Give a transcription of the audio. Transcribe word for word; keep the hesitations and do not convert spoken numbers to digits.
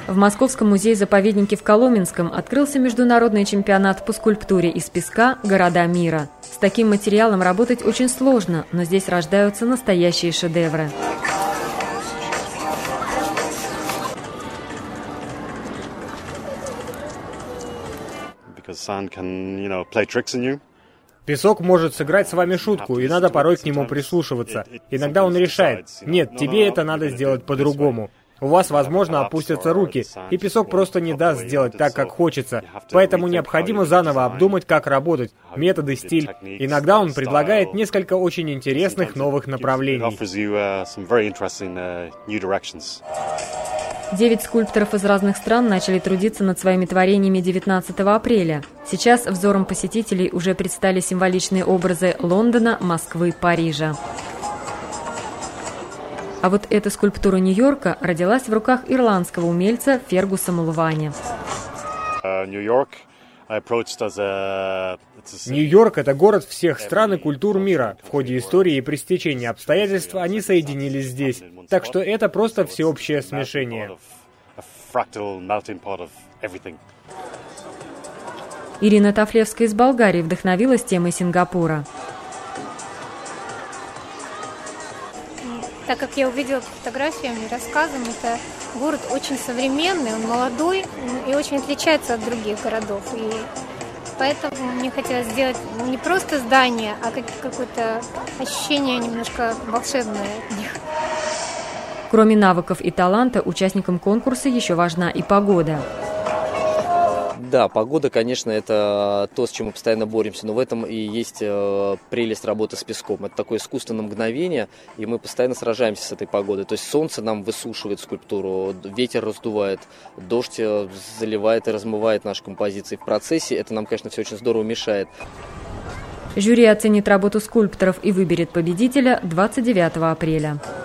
В Московском музее-заповеднике в Коломенском открылся международный чемпионат по скульптуре из песка «Города мира». С таким материалом работать очень сложно, но здесь рождаются настоящие шедевры. Песок может сыграть с вами шутку, и надо порой к нему прислушиваться. Иногда он решает: нет, тебе это надо сделать по-другому. У вас, возможно, опустятся руки, и песок просто не даст сделать так, как хочется. Поэтому необходимо заново обдумать, как работать, методы, стиль. Иногда он предлагает несколько очень интересных новых направлений. Девять скульпторов из разных стран начали трудиться над своими творениями девятнадцатого апреля. Сейчас взором посетителей уже предстали символичные образы Лондона, Москвы, Парижа. А вот эта скульптура Нью-Йорка родилась в руках ирландского умельца Фергуса Мулвани. Нью-Йорк – это город всех стран и культур мира. В ходе истории и при стечении обстоятельств они соединились здесь. Так что это просто всеобщее смешение. Ирина Тафлевская из Болгарии вдохновилась темой Сингапура. Так как я увидела по фотографиям и рассказам, это город очень современный, он молодой и очень отличается от других городов. И поэтому мне хотелось сделать не просто здание, а какое-то ощущение немножко волшебное от них. Кроме навыков и таланта, участникам конкурса еще важна и погода. Да, погода, конечно, это то, с чем мы постоянно боремся, но в этом и есть э, прелесть работы с песком. Это такое искусство на мгновение, и мы постоянно сражаемся с этой погодой. То есть солнце нам высушивает скульптуру, ветер раздувает, дождь заливает и размывает наши композиции. В процессе это нам, конечно, все очень здорово мешает. Жюри оценит работу скульпторов и выберет победителя двадцать девятого апреля.